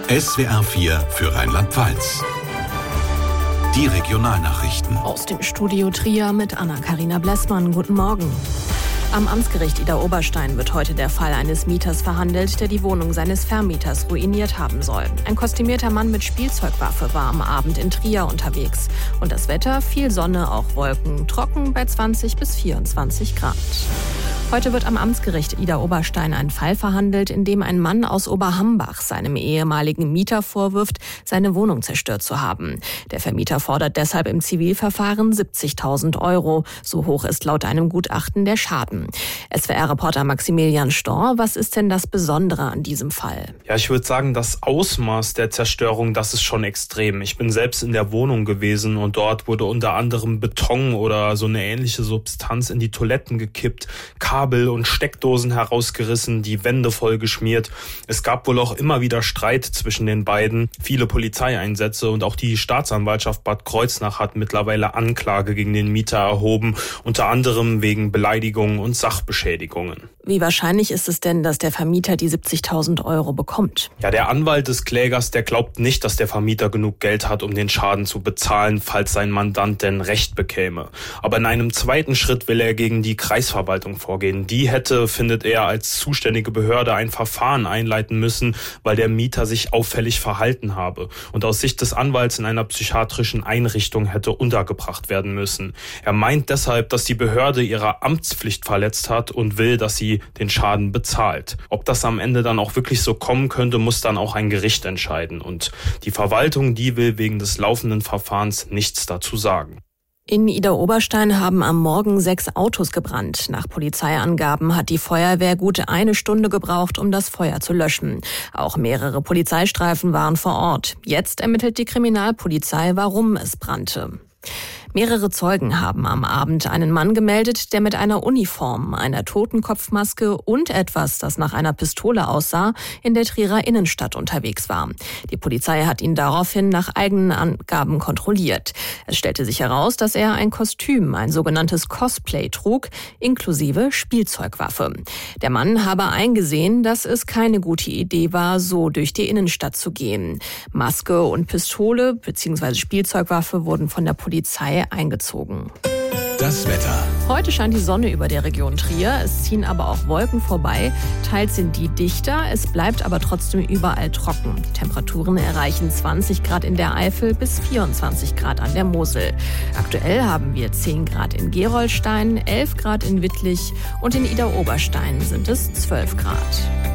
SWR 4 für Rheinland-Pfalz. Die Regionalnachrichten. Aus dem Studio Trier mit Anna-Karina Blessmann. Guten Morgen. Am Amtsgericht Idar-Oberstein wird heute der Fall eines Mieters verhandelt, der die Wohnung seines Vermieters ruiniert haben soll. Ein kostümierter Mann mit Spielzeugwaffe war am Abend in Trier unterwegs. Und das Wetter, viel Sonne, auch Wolken, trocken bei 20 bis 24 Grad. Heute wird am Amtsgericht Idar-Oberstein ein Fall verhandelt, in dem ein Mann aus Oberhambach seinem ehemaligen Mieter vorwirft, seine Wohnung zerstört zu haben. Der Vermieter fordert deshalb im Zivilverfahren 70.000 €. So hoch ist laut einem Gutachten der Schaden. SWR-Reporter Maximilian Storr, was ist denn das Besondere an diesem Fall? Ja, ich würde sagen, das Ausmaß der Zerstörung, das ist schon extrem. Ich bin selbst in der Wohnung gewesen und dort wurde unter anderem Beton oder so eine ähnliche Substanz in die Toiletten gekippt, Kabel und Steckdosen herausgerissen, die Wände voll geschmiert. Es gab wohl auch immer wieder Streit zwischen den beiden, viele Polizeieinsätze und auch die Staatsanwaltschaft Bad Kreuznach hat mittlerweile Anklage gegen den Mieter erhoben, unter anderem wegen Beleidigungen und Sachbeschädigungen. Wie wahrscheinlich ist es denn, dass der Vermieter die 70.000 € bekommt? Ja, der Anwalt des Klägers, der glaubt nicht, dass der Vermieter genug Geld hat, um den Schaden zu bezahlen, falls sein Mandant denn Recht bekäme. Aber in einem zweiten Schritt will er gegen die Kreisverwaltung vorgehen. Die hätte, findet er, als zuständige Behörde ein Verfahren einleiten müssen, weil der Mieter sich auffällig verhalten habe und aus Sicht des Anwalts in einer psychiatrischen Einrichtung hätte untergebracht werden müssen. Er meint deshalb, dass die Behörde ihre Amtspflicht verletzt hat und will, dass sie den Schaden bezahlt. Ob das am Ende dann auch wirklich so kommen könnte, muss dann auch ein Gericht entscheiden. Und die Verwaltung, die will wegen des laufenden Verfahrens nichts dazu sagen. In Idar-Oberstein haben am Morgen 6 Autos gebrannt. Nach Polizeiangaben hat die Feuerwehr gut 1 Stunde gebraucht, um das Feuer zu löschen. Auch mehrere Polizeistreifen waren vor Ort. Jetzt ermittelt die Kriminalpolizei, warum es brannte. Mehrere Zeugen haben am Abend einen Mann gemeldet, der mit einer Uniform, einer Totenkopfmaske und etwas, das nach einer Pistole aussah, in der Trierer Innenstadt unterwegs war. Die Polizei hat ihn daraufhin nach eigenen Angaben kontrolliert. Es stellte sich heraus, dass er ein Kostüm, ein sogenanntes Cosplay, trug, inklusive Spielzeugwaffe. Der Mann habe eingesehen, dass es keine gute Idee war, so durch die Innenstadt zu gehen. Maske und Pistole bzw. Spielzeugwaffe wurden von der Polizei eingezogen. Das Wetter. Heute scheint die Sonne über der Region Trier, es ziehen aber auch Wolken vorbei. Teils sind die dichter, es bleibt aber trotzdem überall trocken. Die Temperaturen erreichen 20 Grad in der Eifel bis 24 Grad an der Mosel. Aktuell haben wir 10 Grad in Gerolstein, 11 Grad in Wittlich und in Idar-Oberstein sind es 12 Grad.